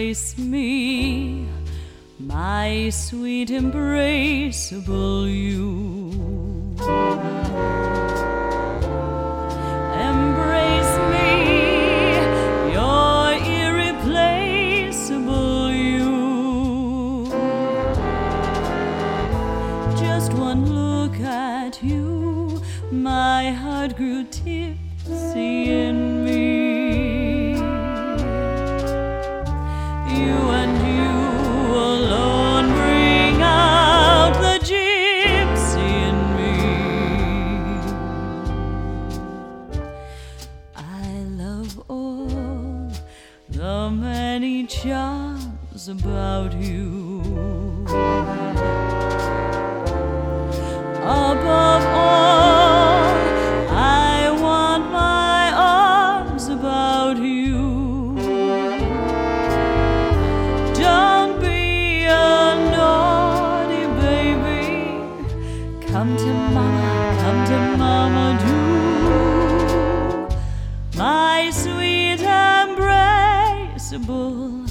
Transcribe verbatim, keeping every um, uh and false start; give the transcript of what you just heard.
embrace me, my sweet embraceable you. Embrace me, your irreplaceable you. Just one look at you, my heart grew tipsy in me. You and you alone bring out the gypsy in me. I love all the many charms about you. Above all, I want my arms about you. Don't be a naughty baby. Come to mama, come to mama, do. My sweet embraceable